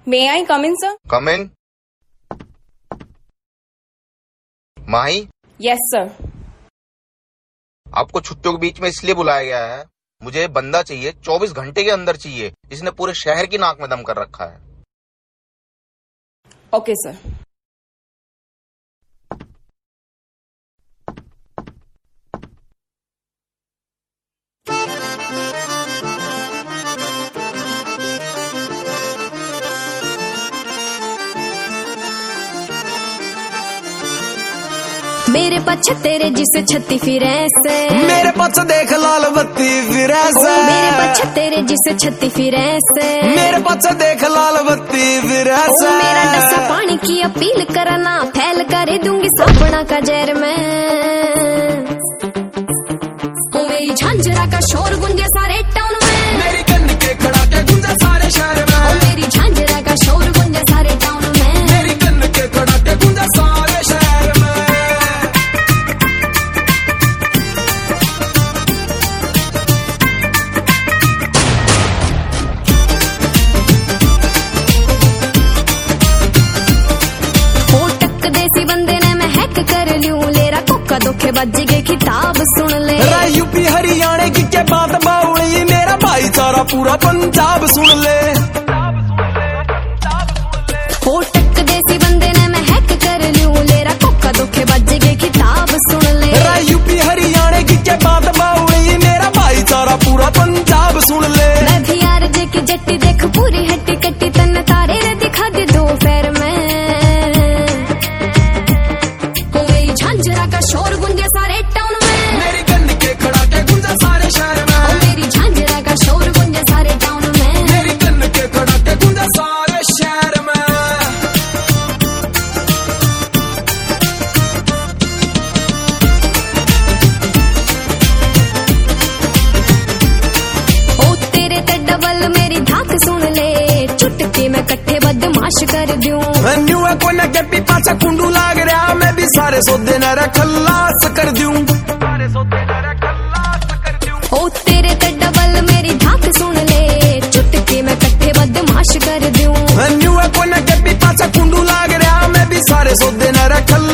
May I come in, sir? Come in. Mahi? Yes, sir. आपको छुट्टियों के बीच में इसलिए बुलाया गया है, मुझे बंदा चाहिए, 24 घंटे के अंदर चाहिए, जिसने पूरे शहर की नाक में दम कर रखा है। Okay, sir. मेरे पछ तेरे जिसे छत्ती फिर ऐसे, मेरे पछ देख लाल बत्ती फिर ऐसे, मेरे पछ तेरे जिसे छत्ती फिर ऐसे, मेरे पछ देख लाल बत्ती फिर ऐसे। मेरा डसा पानी की अपील करना, फैल कर दूंगी सापड़ा का जहर में। मेरी झांझरा का शोर गूंजे सारे टाउन में, मेरी गन के खड़ाके गूंजे सारे शहर में। मेरी झांझरा का शोर गूंजे सारे टाउन में, मेरी गन के खड़ाके गूंजे सारे शहर में। धोखे बज गए किताब सुन ले। यूपी हरियाणा की के बात बाउली, मेरा भाईचारा पूरा पंजाब सुन ले। फोटक देसी बंदे ने मैं हैक कर लूं, लेरा कोका धोखे बज गए किताब सुन ले। यूपी हरियाणा की के बात बाउली, मेरा भाईचारा पूरा पंजाब सुन ले। मैं भी आरजे की जट्टी देख पूरी हट्टी कट्टी, तन तारे रे दिखा दे दो फेर में। झांझरा का शोर गूंजे सारे टाउन में, मेरी गन के खड़ाके गूंजे सारे शहर में। मेरी झांझरा का शोर गूंजे सारे टाउन में, मेरी गन के खड़ाके गूंजे सारे शहर में। ओ तेरे ते डबल मेरी धाक सुन ले, चुटकी में कट्ठे बदमाश कर दूं। न्यू कोने के पीपा सा कुंडू लाग रहा, मैं भी सारे सौदे न खल्लास कर दूं। ओ तेरे ते डबल मेरी धाक सुन ले, चुटकी में कट्ठे बदमाश कर दूं। न्यू कोने के पीपा सा कुंडू लाग रहा, मैं भी सारे सौदे न